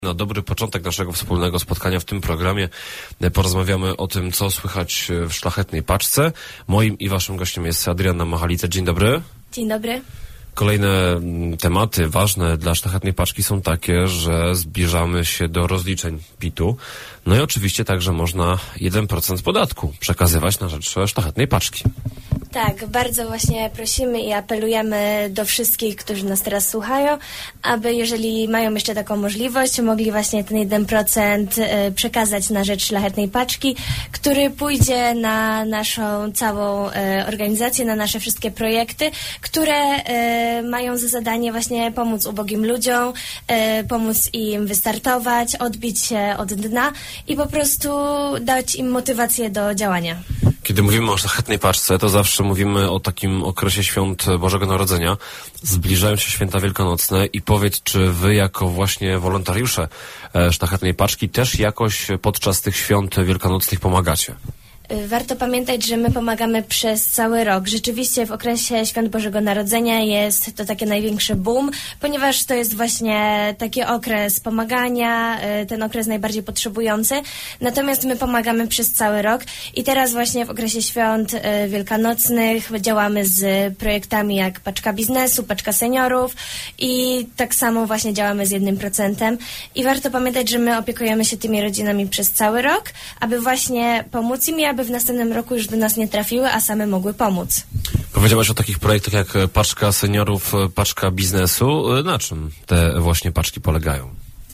Na dobry początek naszego wspólnego spotkania w tym programie porozmawiamy o tym, co słychać w Szlachetnej Paczce. Moim i waszym gościem jest Adrianna Machalica. Dzień dobry. Dzień dobry. Kolejne tematy ważne dla Szlachetnej Paczki są takie, że zbliżamy się do rozliczeń PIT-u. No i oczywiście także można 1% podatku przekazywać na rzecz Szlachetnej Paczki. Tak, bardzo właśnie prosimy i apelujemy do wszystkich, którzy nas teraz słuchają, aby jeżeli mają jeszcze taką możliwość, mogli właśnie ten 1% przekazać na rzecz Szlachetnej Paczki, który pójdzie na naszą całą organizację, na nasze wszystkie projekty, które mają za zadanie właśnie pomóc ubogim ludziom, pomóc im wystartować, odbić się od dna i po prostu dać im motywację do działania. Kiedy mówimy o Szlachetnej Paczce, to zawsze mówimy o takim okresie świąt Bożego Narodzenia. Zbliżają się święta wielkanocne i powiedz, czy wy jako właśnie wolontariusze Szlachetnej Paczki też jakoś podczas tych świąt wielkanocnych pomagacie? Warto pamiętać, że my pomagamy przez cały rok. Rzeczywiście w okresie Świąt Bożego Narodzenia jest to taki największy boom, ponieważ to jest właśnie taki okres pomagania, ten okres najbardziej potrzebujący. Natomiast my pomagamy przez cały rok i teraz właśnie w okresie Świąt Wielkanocnych działamy z projektami jak Paczka Biznesu, Paczka Seniorów i tak samo właśnie działamy z 1%. I warto pamiętać, że my opiekujemy się tymi rodzinami przez cały rok, aby właśnie pomóc im i aby w następnym roku już do nas nie trafiły, a same mogły pomóc. Powiedziałaś o takich projektach jak Paczka Seniorów, Paczka Biznesu. Na czym te właśnie paczki polegają?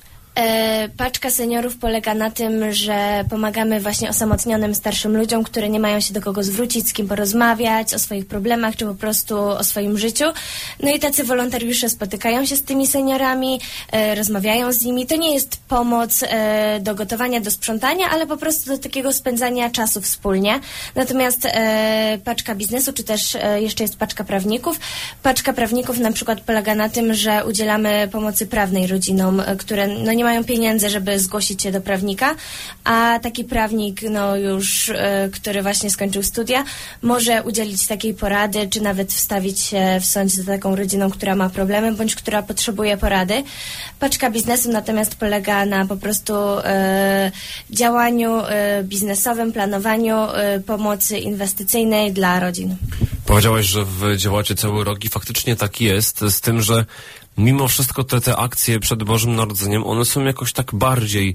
Paczka Seniorów polega na tym, że pomagamy właśnie osamotnionym starszym ludziom, które nie mają się do kogo zwrócić, z kim porozmawiać o swoich problemach, czy po prostu o swoim życiu. No i tacy wolontariusze spotykają się z tymi seniorami, rozmawiają z nimi. To nie jest pomoc do gotowania, do sprzątania, ale po prostu do takiego spędzania czasu wspólnie. Natomiast Paczka Biznesu, czy też jeszcze jest Paczka Prawników. Paczka Prawników na przykład polega na tym, że udzielamy pomocy prawnej rodzinom, które nie mają pieniędzy, żeby zgłosić się do prawnika, a taki prawnik, który właśnie skończył studia, może udzielić takiej porady, czy nawet wstawić się w sądzie za taką rodziną, która ma problemy, bądź która potrzebuje porady. Paczka Biznesu natomiast polega na po prostu działaniu biznesowym, planowaniu pomocy inwestycyjnej dla rodzin. Powiedziałaś, że wy działacie cały rok i faktycznie tak jest, z tym, że mimo wszystko te akcje przed Bożym Narodzeniem, one są jakoś tak bardziej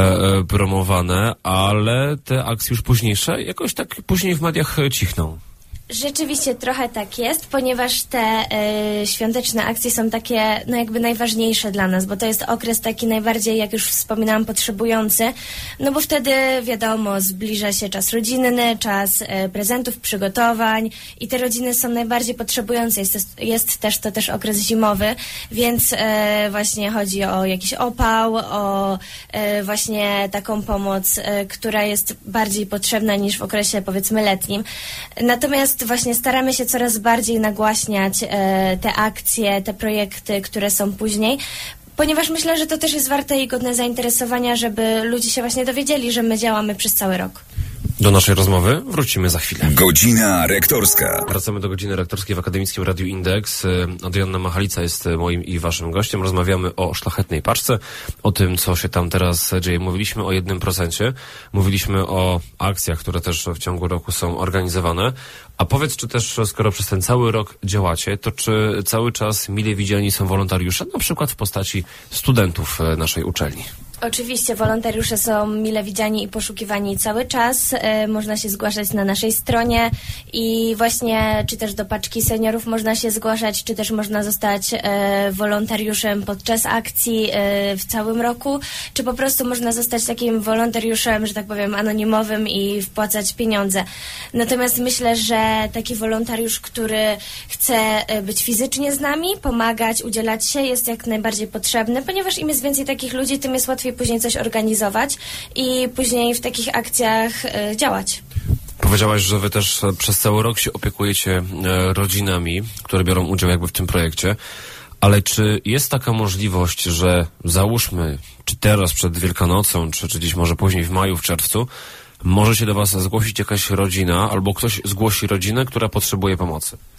promowane, ale te akcje już późniejsze jakoś tak później w mediach cichną. Rzeczywiście trochę tak jest, ponieważ te świąteczne akcje są takie jakby najważniejsze dla nas, bo to jest okres taki najbardziej, jak już wspominałam, potrzebujący, no bo wtedy wiadomo, zbliża się czas rodzinny, czas prezentów, przygotowań i te rodziny są najbardziej potrzebujące. Jest też okres zimowy, więc właśnie chodzi o jakiś opał, o właśnie taką pomoc, która jest bardziej potrzebna niż w okresie powiedzmy letnim. Natomiast właśnie staramy się coraz bardziej nagłaśniać te akcje, te projekty, które są później, ponieważ myślę, że to też jest warte i godne zainteresowania, żeby ludzie się właśnie dowiedzieli, że my działamy przez cały rok. Do naszej rozmowy wrócimy za chwilę. Godzina rektorska. Wracamy do godziny rektorskiej w Akademickim Radiu Indeks. Adrianna Machalica jest moim i waszym gościem. Rozmawiamy o Szlachetnej Paczce, o tym, co się tam teraz dzieje. Mówiliśmy o 1%, mówiliśmy o akcjach, które też w ciągu roku są organizowane. A powiedz, czy też, skoro przez ten cały rok działacie, to czy cały czas mile widziani są wolontariusze, na przykład w postaci studentów naszej uczelni? Oczywiście wolontariusze są mile widziani i poszukiwani cały czas. Można się zgłaszać na naszej stronie i właśnie czy też do Paczki Seniorów można się zgłaszać, czy też można zostać wolontariuszem podczas akcji w całym roku, czy po prostu można zostać takim wolontariuszem, że tak powiem, anonimowym i wpłacać pieniądze. Natomiast myślę, że taki wolontariusz, który chce być fizycznie z nami, pomagać, udzielać się, jest jak najbardziej potrzebny, ponieważ im jest więcej takich ludzi, tym jest łatwiej później coś organizować i później w takich akcjach działać. Powiedziałaś, że wy też przez cały rok się opiekujecie rodzinami, które biorą udział jakby w tym projekcie, ale czy jest taka możliwość, że załóżmy, czy teraz przed Wielkanocą, czy gdzieś może później w maju, w czerwcu, może się do was zgłosić jakaś rodzina albo ktoś zgłosi rodzinę, która potrzebuje pomocy?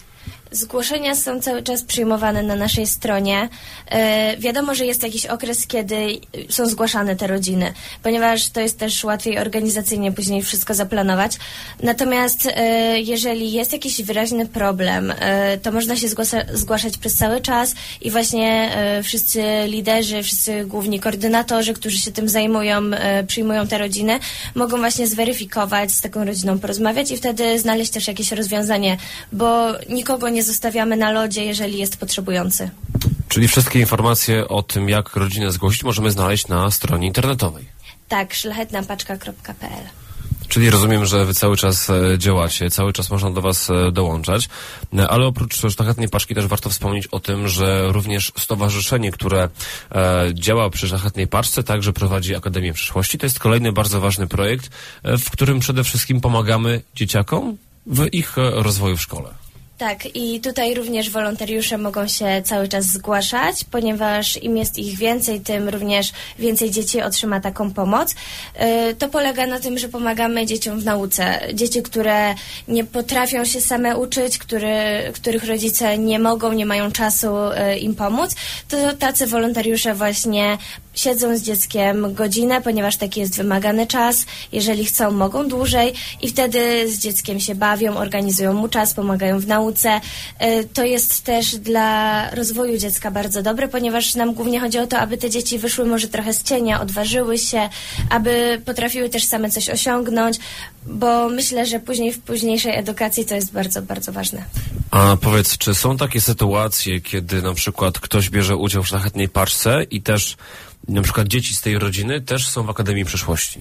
Zgłoszenia są cały czas przyjmowane na naszej stronie. Wiadomo, że jest jakiś okres, kiedy są zgłaszane te rodziny, ponieważ to jest też łatwiej organizacyjnie później wszystko zaplanować. Natomiast jeżeli jest jakiś wyraźny problem, to można się zgłaszać przez cały czas i właśnie wszyscy liderzy, wszyscy główni koordynatorzy, którzy się tym zajmują, przyjmują te rodziny, mogą właśnie zweryfikować, z taką rodziną porozmawiać i wtedy znaleźć też jakieś rozwiązanie, bo nikogo nie zostawiamy na lodzie, jeżeli jest potrzebujący. Czyli wszystkie informacje o tym, jak rodzinę zgłosić, możemy znaleźć na stronie internetowej. Tak, szlachetnapaczka.pl. Czyli rozumiem, że wy cały czas działacie, cały czas można do was dołączać, ale oprócz Szlachetnej Paczki też warto wspomnieć o tym, że również stowarzyszenie, które działa przy Szlachetnej Paczce, także prowadzi Akademię Przyszłości. To jest kolejny bardzo ważny projekt, w którym przede wszystkim pomagamy dzieciakom w ich rozwoju w szkole. Tak, i tutaj również wolontariusze mogą się cały czas zgłaszać, ponieważ im jest ich więcej, tym również więcej dzieci otrzyma taką pomoc. To polega na tym, że pomagamy dzieciom w nauce. Dzieci, które nie potrafią się same uczyć, których rodzice nie mogą, nie mają czasu im pomóc, to tacy wolontariusze właśnie siedzą z dzieckiem godzinę, ponieważ taki jest wymagany czas. Jeżeli chcą, mogą dłużej i wtedy z dzieckiem się bawią, organizują mu czas, pomagają w nauce. To jest też dla rozwoju dziecka bardzo dobre, ponieważ nam głównie chodzi o to, aby te dzieci wyszły może trochę z cienia, odważyły się, aby potrafiły też same coś osiągnąć, bo myślę, że później w późniejszej edukacji to jest bardzo, bardzo ważne. A powiedz, czy są takie sytuacje, kiedy na przykład ktoś bierze udział w Szlachetnej Paczce i też na przykład dzieci z tej rodziny też są w Akademii Przyszłości?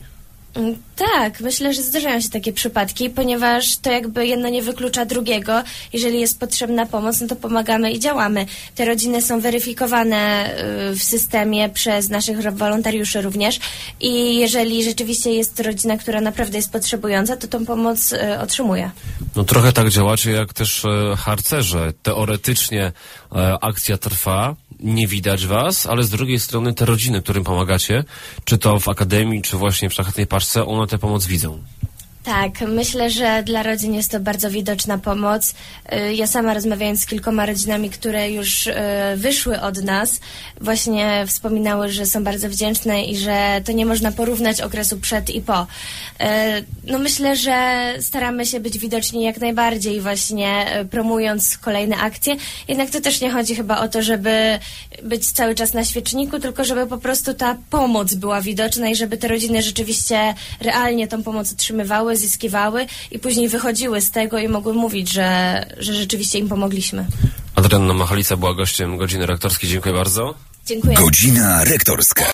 Tak, myślę, że zdarzają się takie przypadki, ponieważ to jakby jedno nie wyklucza drugiego. Jeżeli jest potrzebna pomoc, no to pomagamy i działamy. Te rodziny są weryfikowane w systemie przez naszych wolontariuszy również i jeżeli rzeczywiście jest rodzina, która naprawdę jest potrzebująca, to tą pomoc otrzymuje. No trochę tak działacie jak też harcerze. Teoretycznie akcja trwa, nie widać was, ale z drugiej strony te rodziny, którym pomagacie, czy to w Akademii, czy właśnie w Szlachetnej Paczce, one tę pomoc widzą. Tak, myślę, że dla rodzin jest to bardzo widoczna pomoc. Ja sama rozmawiając z kilkoma rodzinami, które już wyszły od nas, właśnie wspominały, że są bardzo wdzięczne i że to nie można porównać okresu przed i po. No myślę, że staramy się być widoczni jak najbardziej właśnie promując kolejne akcje. Jednak to też nie chodzi chyba o to, żeby być cały czas na świeczniku, tylko żeby po prostu ta pomoc była widoczna i żeby te rodziny rzeczywiście realnie tą pomoc otrzymywały, zyskiwały i później wychodziły z tego i mogły mówić, że rzeczywiście im pomogliśmy. Adrianna Machalica była gościem Godziny Rektorskiej. Dziękuję bardzo. Dziękuję. Godzina Rektorska.